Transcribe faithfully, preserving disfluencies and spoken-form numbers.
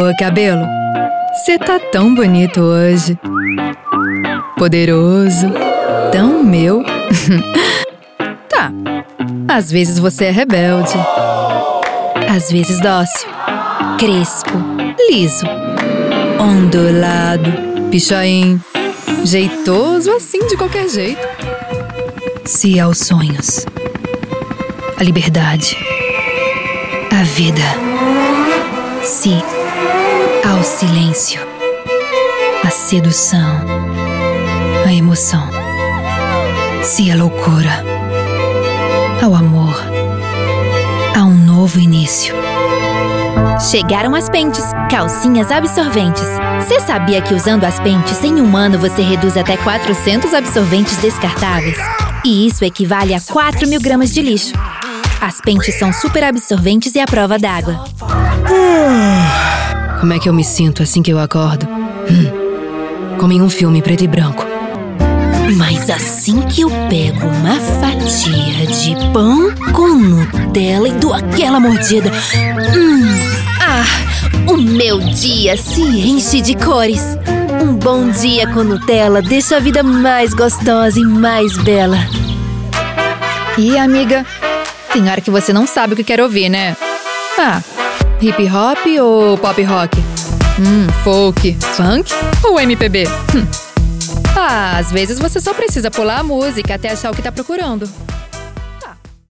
Ô, cabelo, você tá tão bonito hoje. Poderoso, tão meu. Tá, às vezes você é rebelde. Às vezes dócil, crespo, liso, ondulado, pichain, jeitoso assim de qualquer jeito. Se aos sonhos, a liberdade, a vida. Se ao silêncio, a sedução, a emoção. Se a loucura, ao amor, a um novo início. Chegaram as Pentes, calcinhas absorventes. Você sabia que usando as Pentes, em um ano você reduz até quatrocentos absorventes descartáveis? E isso equivale a quatro mil gramas de lixo. As Pentes são super absorventes e à prova d'água. Como é que eu me sinto assim que eu acordo? Hum, como em um filme preto e branco. Mas assim que eu pego uma fatia de pão com Nutella e dou aquela mordida, hum, ah, o meu dia se enche de cores. Um bom dia com Nutella deixa a vida mais gostosa e mais bela. E amiga, tem hora que você não sabe o que quer ouvir, né? Ah, hip hop ou pop rock? Hum, folk, funk ou M P B? Hum. Ah, às vezes você só precisa pular a música até achar o que tá procurando.